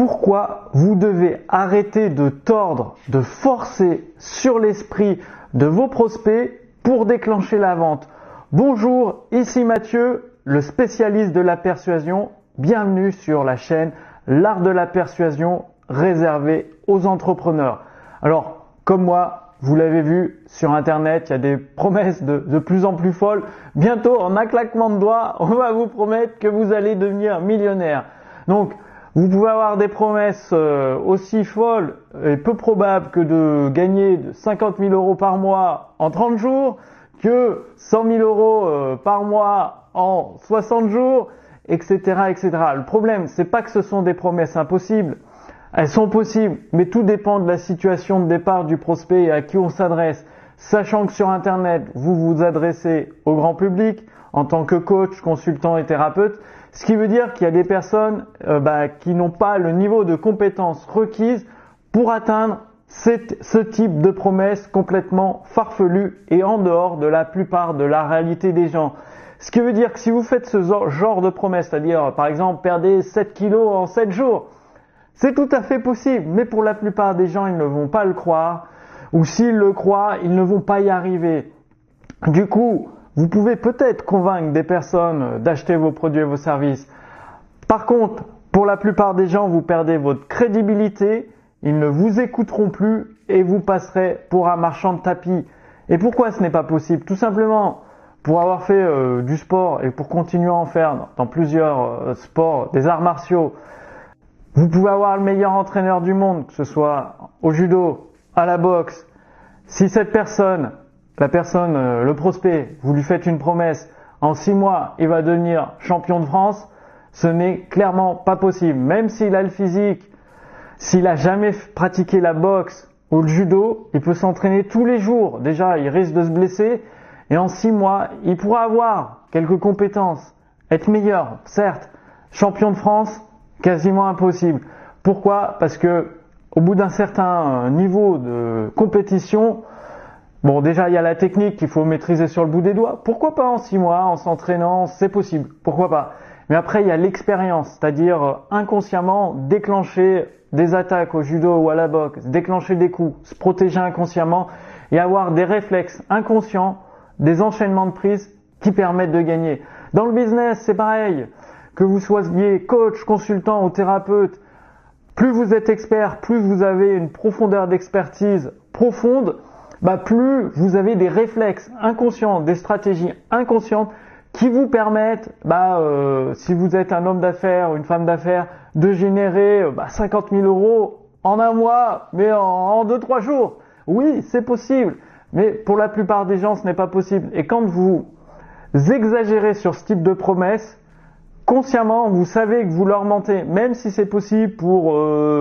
pourquoi vous devez arrêter de tordre, de forcer sur l'esprit de vos prospects pour déclencher la vente. Bonjour, ici Mathieu, le spécialiste de la persuasion. Bienvenue sur la chaîne L'Art de la Persuasion réservé aux entrepreneurs. Alors, comme moi, vous l'avez vu sur Internet, il y a des promesses de plus en plus folles. Bientôt, en un claquement de doigts, on va vous promettre que vous allez devenir millionnaire. Donc, vous pouvez avoir des promesses aussi folles et peu probables que de gagner 50 000 euros par mois en 30 jours, que 100 000 euros par mois en 60 jours, etc., etc. Le problème, c'est pas que ce sont des promesses impossibles. Elles sont possibles, mais tout dépend de la situation de départ du prospect et à qui on s'adresse. Sachant que sur Internet, vous vous adressez au grand public en tant que coach, consultant et thérapeute, ce qui veut dire qu'il y a des personnes qui n'ont pas le niveau de compétence requise pour atteindre ce type de promesses complètement farfelues et en dehors de la plupart de la réalité des gens. Ce qui veut dire que si vous faites ce genre de promesses, c'est-à-dire par exemple perdez 7 kilos en 7 jours, c'est tout à fait possible, mais pour la plupart des gens, ils ne vont pas le croire, ou s'ils le croient, ils ne vont pas y arriver. Du coup, vous pouvez peut-être convaincre des personnes d'acheter vos produits et vos services. Par contre, pour la plupart des gens, vous perdez votre crédibilité, ils ne vous écouteront plus et vous passerez pour un marchand de tapis. Et pourquoi ce n'est pas possible? Tout simplement, pour avoir fait du sport et pour continuer à en faire dans plusieurs sports, des arts martiaux, vous pouvez avoir le meilleur entraîneur du monde, que ce soit au judo, à la boxe. Si cette personne, le prospect, vous lui faites une promesse, en 6 mois, il va devenir champion de France, ce n'est clairement pas possible. Même s'il a le physique, s'il a jamais pratiqué la boxe ou le judo, il peut s'entraîner tous les jours. Déjà, il risque de se blesser et en 6 mois, il pourra avoir quelques compétences, être meilleur, certes. Champion de France, quasiment impossible. Pourquoi? Parce que au bout d'un certain niveau de compétition, bon, déjà, il y a la technique qu'il faut maîtriser sur le bout des doigts. Pourquoi pas en 6 mois, en s'entraînant, c'est possible. Pourquoi pas? Mais après, il y a l'expérience, c'est-à-dire inconsciemment déclencher des attaques au judo ou à la boxe, déclencher des coups, se protéger inconsciemment et avoir des réflexes inconscients, des enchaînements de prises qui permettent de gagner. Dans le business, c'est pareil. Que vous soyez coach, consultant ou thérapeute, plus vous êtes expert, plus vous avez une profondeur d'expertise profonde, plus vous avez des réflexes inconscients, des stratégies inconscientes qui vous permettent, si vous êtes un homme d'affaires ou une femme d'affaires, de générer 50 000 euros en un mois, mais en 2-3 jours. Oui, c'est possible, mais pour la plupart des gens, ce n'est pas possible. Et quand vous exagérez sur ce type de promesses, consciemment, vous savez que vous leur mentez, même si c'est possible pour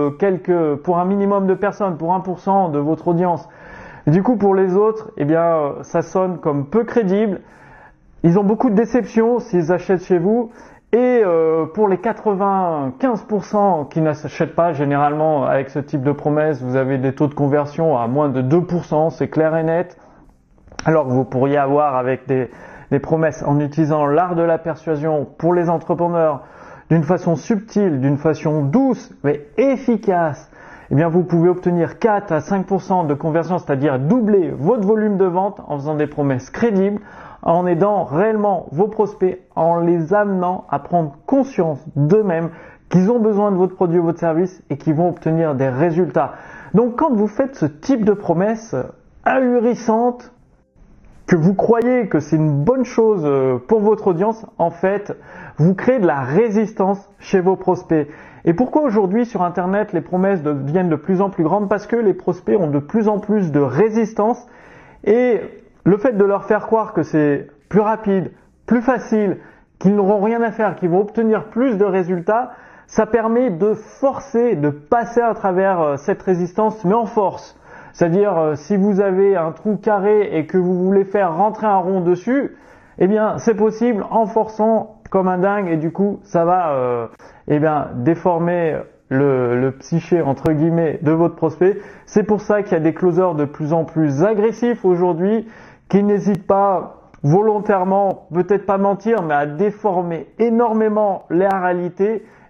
un minimum de personnes, pour 1% de votre audience. Du coup, pour les autres, ça sonne comme peu crédible. Ils ont beaucoup de déceptions s'ils achètent chez vous. Et pour les 95% qui n'achètent pas, généralement, avec ce type de promesse, vous avez des taux de conversion à moins de 2%, c'est clair et net. Alors que vous pourriez avoir avec des promesses en utilisant l'art de la persuasion pour les entrepreneurs d'une façon subtile, d'une façon douce mais efficace, vous pouvez obtenir 4 à 5% de conversion, c'est-à-dire doubler votre volume de vente en faisant des promesses crédibles, en aidant réellement vos prospects, en les amenant à prendre conscience d'eux-mêmes qu'ils ont besoin de votre produit ou votre service et qu'ils vont obtenir des résultats. Donc quand vous faites ce type de promesses ahurissantes, que vous croyez que c'est une bonne chose pour votre audience, en fait, vous créez de la résistance chez vos prospects. Et pourquoi aujourd'hui sur Internet les promesses deviennent de plus en plus grandes? Parce que les prospects ont de plus en plus de résistance et le fait de leur faire croire que c'est plus rapide, plus facile, qu'ils n'auront rien à faire, qu'ils vont obtenir plus de résultats, ça permet de forcer, de passer à travers cette résistance, mais en force. C'est-à-dire, si vous avez un trou carré et que vous voulez faire rentrer un rond dessus, c'est possible en forçant comme un dingue et du coup, ça va déformer le psyché, entre guillemets, de votre prospect. C'est pour ça qu'il y a des closers de plus en plus agressifs aujourd'hui qui n'hésitent pas volontairement, peut-être pas mentir, mais à déformer énormément la réalité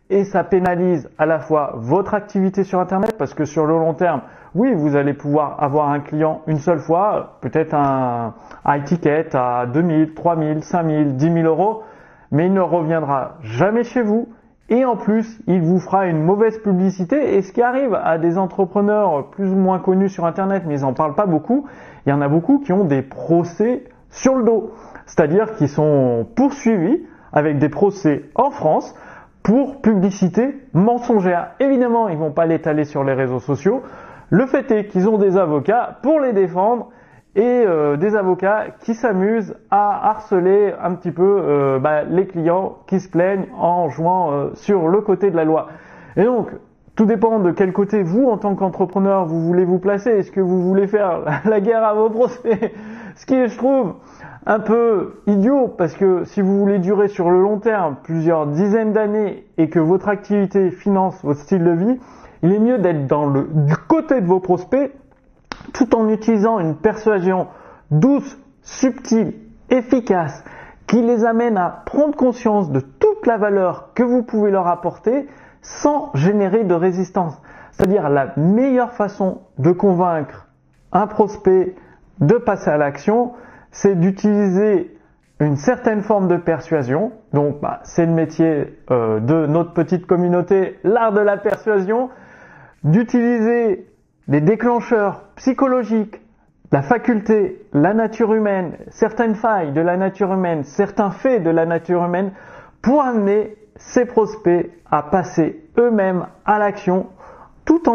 et ça pénalise à la fois votre activité sur Internet parce que sur le long terme, oui, vous allez pouvoir avoir un client une seule fois, peut-être un high ticket à 2000, 3000, 5000, 10 000 euros, mais il ne reviendra jamais chez vous et en plus, il vous fera une mauvaise publicité. Et ce qui arrive à des entrepreneurs plus ou moins connus sur Internet, mais ils n'en parlent pas beaucoup, il y en a beaucoup qui ont des procès sur le dos, c'est-à-dire qui sont poursuivis avec des procès en France pour publicité mensongère. Évidemment, ils ne vont pas l'étaler sur les réseaux sociaux. Le fait est qu'ils ont des avocats pour les défendre et des avocats qui s'amusent à harceler un petit peu les clients qui se plaignent en jouant sur le côté de la loi. Et donc, tout dépend de quel côté vous, en tant qu'entrepreneur, vous voulez vous placer. Est-ce que vous voulez faire la guerre à vos prospects? Ce qui est, je trouve, un peu idiot, parce que si vous voulez durer sur le long terme, plusieurs dizaines d'années, et que votre activité finance votre style de vie, il est mieux d'être du côté de vos prospects, tout en utilisant une persuasion douce, subtile, efficace, qui les amène à prendre conscience de toute la valeur que vous pouvez leur apporter sans générer de résistance. C'est-à-dire la meilleure façon de convaincre un prospect de passer à l'action, c'est d'utiliser une certaine forme de persuasion. Donc, c'est le métier de notre petite communauté, l'art de la persuasion, d'utiliser des déclencheurs psychologiques, la faculté, la nature humaine, certaines failles de la nature humaine, certains faits de la nature humaine pour amener ses prospects à passer eux-mêmes à l'action tout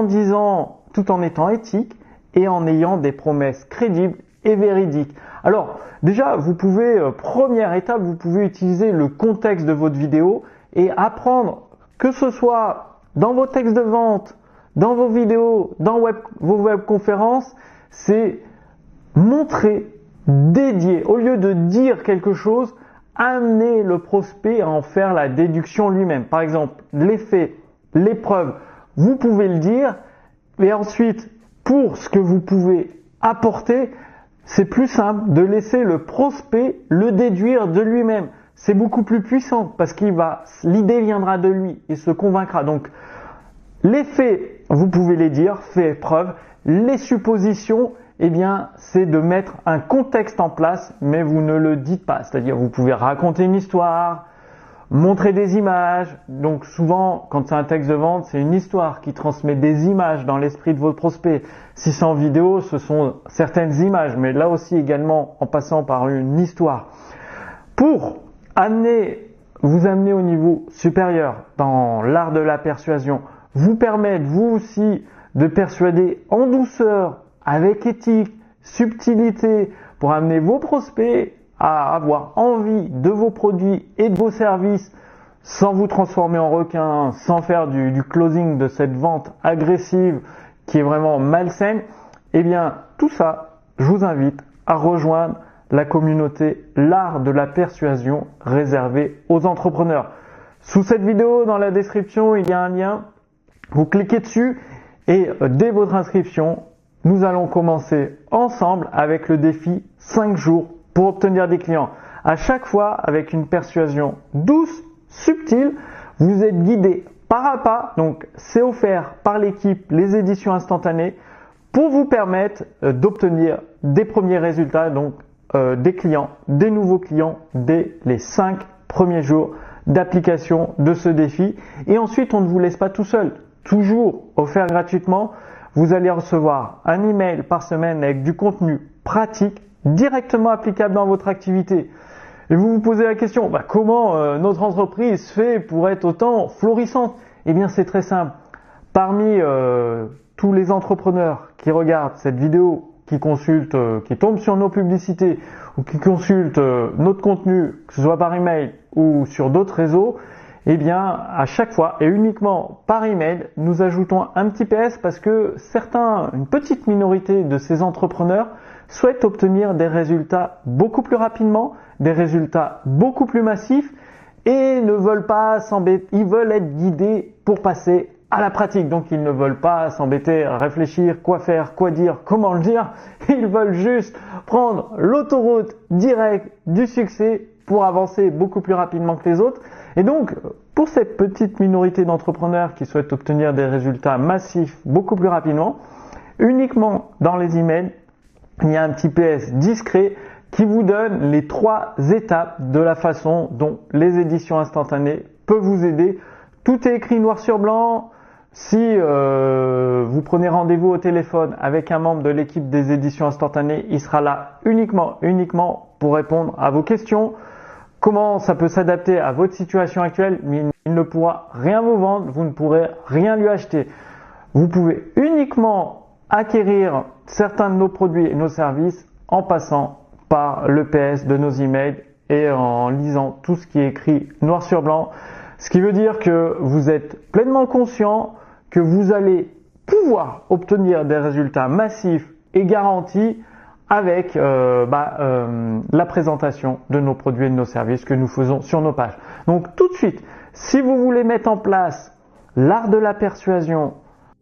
en étant éthique et en ayant des promesses crédibles et véridiques. Alors, déjà, première étape, vous pouvez utiliser le contexte de votre vidéo et apprendre, que ce soit dans vos textes de vente, dans vos vidéos, dans vos webconférences, c'est montrer, dédier. Au lieu de dire quelque chose, amener le prospect à en faire la déduction lui-même. Par exemple, les faits, les preuves, vous pouvez le dire, et ensuite, pour ce que vous pouvez apporter, c'est plus simple de laisser le prospect le déduire de lui-même. C'est beaucoup plus puissant parce l'idée viendra de lui et se convaincra. Donc, les faits, vous pouvez les dire, faits et preuves. Les suppositions, c'est de mettre un contexte en place, mais vous ne le dites pas. C'est-à-dire, vous pouvez raconter une histoire, montrer des images. Donc, souvent, quand c'est un texte de vente, c'est une histoire qui transmet des images dans l'esprit de votre prospect. Si c'est en vidéo, ce sont certaines images, mais là aussi également en passant par une histoire. Pour vous amener au niveau supérieur dans l'art de la persuasion, vous permettre vous aussi de persuader en douceur, avec éthique, subtilité, pour amener vos prospects à avoir envie de vos produits et de vos services sans vous transformer en requin, sans faire du closing de cette vente agressive qui est vraiment malsaine. Tout ça, je vous invite à rejoindre la communauté L'Art de la Persuasion réservée aux entrepreneurs. Sous cette vidéo, dans la description, il y a un lien. Vous cliquez dessus et dès votre inscription, nous allons commencer ensemble avec le défi 5 jours pour obtenir des clients. À chaque fois, avec une persuasion douce, subtile, vous êtes guidé pas à pas. Donc, c'est offert par l'équipe Les Éditions Instantanées pour vous permettre d'obtenir des premiers résultats, donc des clients, des nouveaux clients dès les 5 premiers jours d'application de ce défi. Et ensuite, on ne vous laisse pas tout seul. Toujours offert gratuitement, vous allez recevoir un email par semaine avec du contenu pratique directement applicable dans votre activité. Et vous vous posez la question, comment notre entreprise fait pour être autant florissante? C'est très simple. Parmi tous les entrepreneurs qui regardent cette vidéo, qui tombent sur nos publicités ou qui consultent notre contenu, que ce soit par email ou sur d'autres réseaux, à chaque fois et uniquement par email, nous ajoutons un petit PS parce que une petite minorité de ces entrepreneurs souhaitent obtenir des résultats beaucoup plus rapidement, des résultats beaucoup plus massifs et ne veulent pas s'embêter, ils veulent être guidés pour passer à la pratique. Donc ils ne veulent pas s'embêter à réfléchir quoi faire, quoi dire, comment le dire. Ils veulent juste prendre l'autoroute directe du succès pour avancer beaucoup plus rapidement que les autres. Et donc, pour cette petite minorité d'entrepreneurs qui souhaitent obtenir des résultats massifs beaucoup plus rapidement, uniquement dans les emails, il y a un petit PS discret qui vous donne les 3 étapes de la façon dont les éditions instantanées peuvent vous aider. Tout est écrit noir sur blanc. Si vous prenez rendez-vous au téléphone avec un membre de l'équipe des éditions instantanées, il sera là uniquement pour répondre à vos questions. Comment ça peut s'adapter à votre situation actuelle, mais il ne pourra rien vous vendre, vous ne pourrez rien lui acheter. Vous pouvez uniquement acquérir certains de nos produits et nos services en passant par le PS de nos emails et en lisant tout ce qui est écrit noir sur blanc. Ce qui veut dire que vous êtes pleinement conscient que vous allez pouvoir obtenir des résultats massifs et garantis avec la présentation de nos produits et de nos services que nous faisons sur nos pages. Donc tout de suite, si vous voulez mettre en place l'art de la persuasion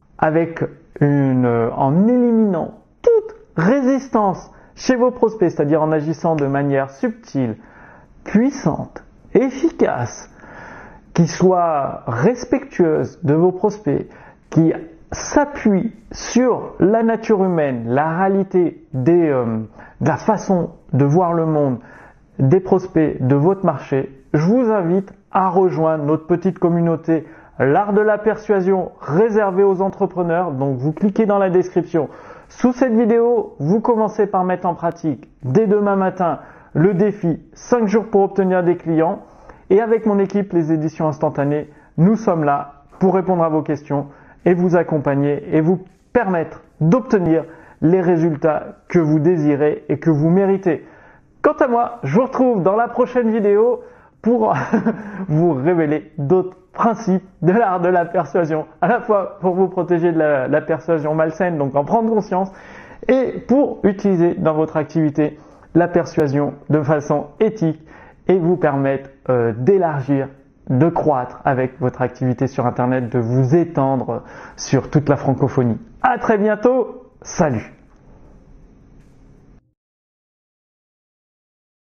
en éliminant toute résistance chez vos prospects, c'est-à-dire en agissant de manière subtile, puissante, efficace, qui soit respectueuse de vos prospects, qui s'appuie sur la nature humaine, la réalité de la façon de voir le monde des prospects de votre marché, je vous invite à rejoindre notre petite communauté l'art de la persuasion réservé aux entrepreneurs. Donc vous cliquez dans la description sous cette vidéo, vous commencez par mettre en pratique dès demain matin le défi 5 jours pour obtenir des clients. Et avec mon équipe, les éditions instantanées, nous sommes là pour répondre à vos questions et vous accompagner et vous permettre d'obtenir les résultats que vous désirez et que vous méritez. Quant à moi, je vous retrouve dans la prochaine vidéo pour vous révéler d'autres principes de l'art de la persuasion, à la fois pour vous protéger de la persuasion malsaine, donc en prendre conscience, et pour utiliser dans votre activité la persuasion de façon éthique et vous permettre d'élargir, de croître avec votre activité sur Internet, de vous étendre sur toute la francophonie. À très bientôt, salut!